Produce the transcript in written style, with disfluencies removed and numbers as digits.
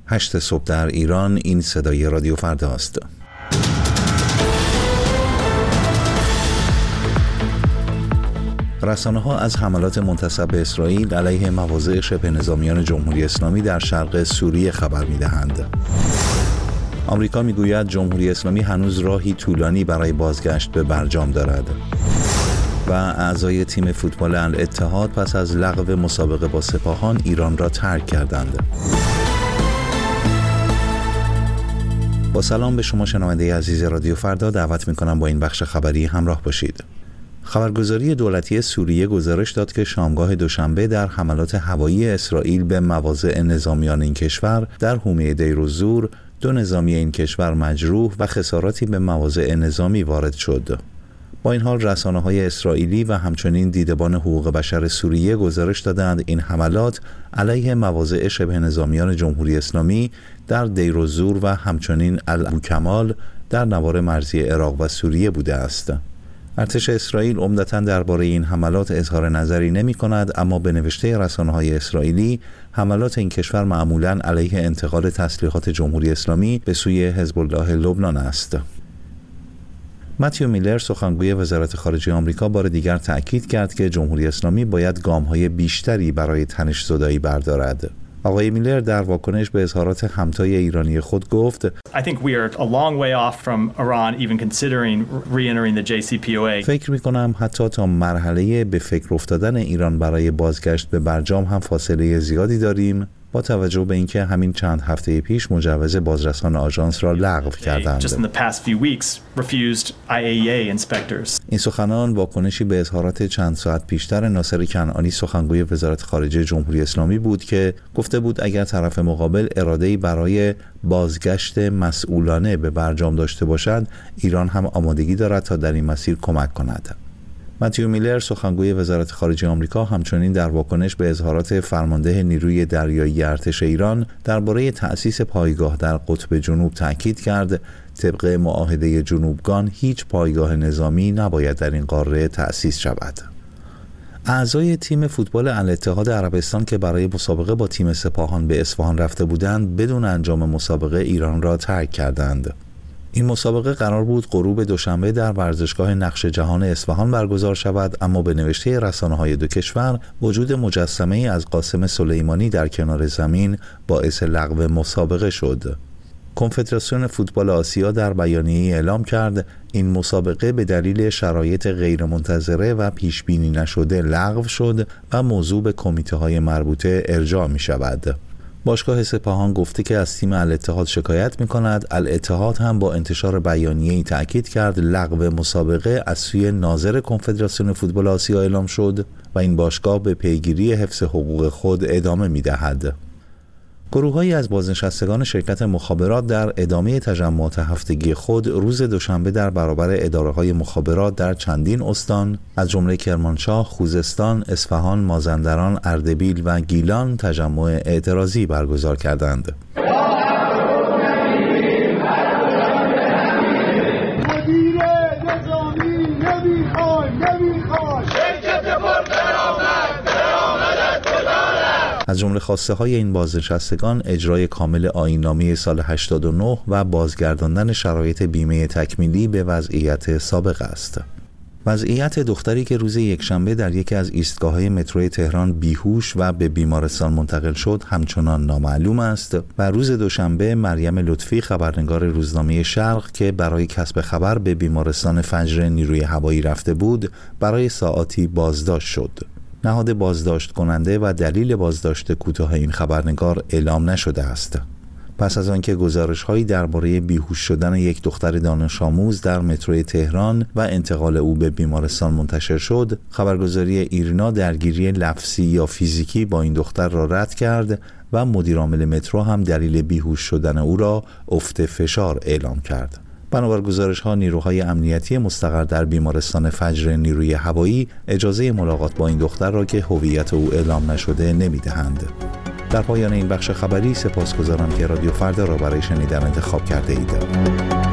8 صبح در ایران. این صدای رادیو فردا است. رسانه‌ها از حملات منتسب به اسرائیل علیه مواضع شبه نظامیان جمهوری اسلامی در شرق سوریه خبر می‌دهند. آمریکا می‌گوید جمهوری اسلامی هنوز راهی طولانی برای بازگشت به برجام دارد. و اعضای تیم فوتبال الاتحاد پس از لغو مسابقه با سپاهان ایران را ترک کردند. با سلام به شما شنونده عزیز رادیو فردا، دعوت می‌کنم با این بخش خبری همراه باشید. خبرگزاری دولتی سوریه گزارش داد که شامگاه دوشنبه در حملات هوایی اسرائیل به مواضع نظامیان این کشور در حومه دیر الزور 2 نظامی این کشور مجروح و خساراتی به مواضع نظامی وارد شد. با این حال رسانه‌های اسرائیلی و همچنین دیدبان حقوق بشر سوریه گزارش دادند این حملات علیه مواضع شبه نظامیان جمهوری اسلامی در دیر الزور و همچنین الابوکمال در نوار مرزی عراق و سوریه بوده است. ارتش اسرائیل عمدتاً درباره این حملات اظهار نظری نمی‌کند، اما به نوشته رسانه‌های اسرائیلی حملات این کشور معمولاً علیه انتقال تسلیحات جمهوری اسلامی به سوی حزب الله لبنان است. متیو میلر سخنگوی وزارت خارجه آمریکا بار دیگر تأکید کرد که جمهوری اسلامی باید گام‌های بیشتری برای تنش‌زدایی بردارد. آقای میلر در واکنش به اظهارات همتای ایرانی خود گفت: فکر می‌کنم حتی تا مرحله به فکر افتادن ایران برای بازگشت به برجام هم فاصله زیادی داریم، با توجه به اینکه همین چند هفته پیش مجوز بازرسان آژانس را لغو کردند. این سخنان واکنشی به اظهارات چند ساعت پیشتر ناصر کنعانی سخنگوی وزارت خارجه جمهوری اسلامی بود که گفته بود اگر طرف مقابل اراده‌ای برای بازگشت مسئولانه به برجام داشته باشد، ایران هم آمادگی دارد تا در این مسیر کمک کند. متیو میلر سخنگوی وزارت خارجه آمریکا همچنین در واکنش به اظهارات فرمانده نیروی دریایی ارتش ایران درباره تأسیس پایگاه در قطب جنوب تأکید کرد طبق معاهده جنوبگان هیچ پایگاه نظامی نباید در این قاره تأسیس شود. اعضای تیم فوتبال الاتحاد عربستان که برای مسابقه با تیم سپاهان به اصفهان رفته بودند بدون انجام مسابقه ایران را ترک کردند. این مسابقه قرار بود غروب دوشنبه در ورزشگاه نقش جهان اصفهان برگزار شود، اما به نوشته رسانه‌های دو کشور وجود مجسمه‌ای از قاسم سلیمانی در کنار زمین باعث لغو مسابقه شد. کنفدراسیون فوتبال آسیا در بیانیه‌ای اعلام کرد این مسابقه به دلیل شرایط غیرمنتظره و پیش‌بینی نشده لغو شد و موضوع به کمیته‌های مربوطه ارجاع می‌شود. باشگاه سپاهان گفته که از تیم الاتحاد شکایت می‌کند. الاتحاد هم با انتشار بیانیه‌ای تأکید کرد لغو مسابقه از سوی ناظر کنفدراسیون فوتبال آسیا اعلام شد و این باشگاه به پیگیری حفظ حقوق خود ادامه می‌دهد. گروه‌هایی از بازنشستگان شرکت مخابرات در ادامه تجمعات هفتگی خود روز دوشنبه در برابر اداره‌های مخابرات در چندین استان از جمله کرمانشاه، خوزستان، اصفهان، مازندران، اردبیل و گیلان تجمع اعتراضی برگزار کردند. از جمله خواسته های این بازنشستگان اجرای کامل آیین‌نامه سال 89 و بازگرداندن شرایط بیمه تکمیلی به وضعیت سابق است. وضعیت دختری که روز یکشنبه در یکی از ایستگاه‌های مترو تهران بیهوش و به بیمارستان منتقل شد همچنان نامعلوم است و روز دوشنبه مریم لطفی خبرنگار روزنامه شرق که برای کسب خبر به بیمارستان فجر نیروی هوایی رفته بود برای ساعاتی بازداشت شد. نهاد بازداشت کننده و دلیل بازداشت کوتاه این خبرنگار اعلام نشده است. پس از آنکه گزارش‌هایی درباره بیهوش شدن یک دختر دانش آموز در مترو تهران و انتقال او به بیمارستان منتشر شد، خبرگزاری ایرنا درگیری لفظی یا فیزیکی با این دختر را رد کرد و مدیرعامل مترو هم دلیل بیهوش شدن او را افت فشار اعلام کرد. بنابر گزارش‌ها نیروهای امنیتی مستقر در بیمارستان فجر نیروی هوایی اجازه ملاقات با این دختر را که هویت او اعلام نشده نمی‌دهند. در پایان این بخش خبری سپاسگزارم که رادیو فردا را برای شنیدن انتخاب کرده اید.